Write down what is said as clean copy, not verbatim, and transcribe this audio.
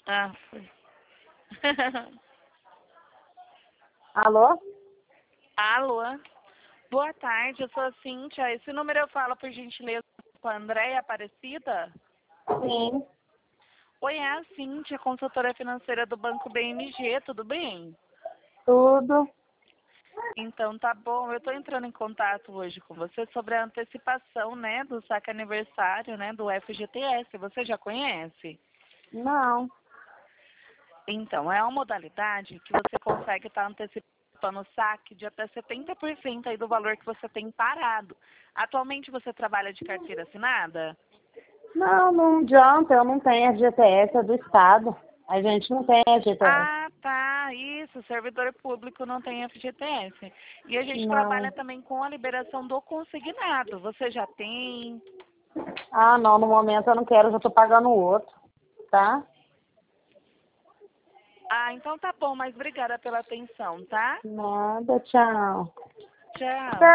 Ah, foi. Alô? Alô? Boa tarde, eu sou a Cíntia. Esse número eu falo, por gentileza, com a Andréia Aparecida? Sim, Oi, é a Cíntia, consultora financeira do Banco BMG, tudo bem? tudo. Então tá bom, eu estou entrando em contato hoje com você sobre a antecipação, né, do saque aniversário, né, do FGTS. Você já conhece? Não. Então, é uma modalidade que você consegue estar antecipando o saque de até 70% aí do valor que você tem parado. Atualmente você trabalha de carteira assinada? Não, não adianta, eu não tenho FGTS, é do Estado. A gente não tem FGTS. Ah, tá, isso, servidor público não tem FGTS. E a gente Não. trabalha também com a liberação do consignado. Você já tem? Ah, não, no momento eu não quero, já tô pagando o outro, tá? Ah, então tá bom, mas obrigada pela atenção, tá? Nada, tchau. Tchau.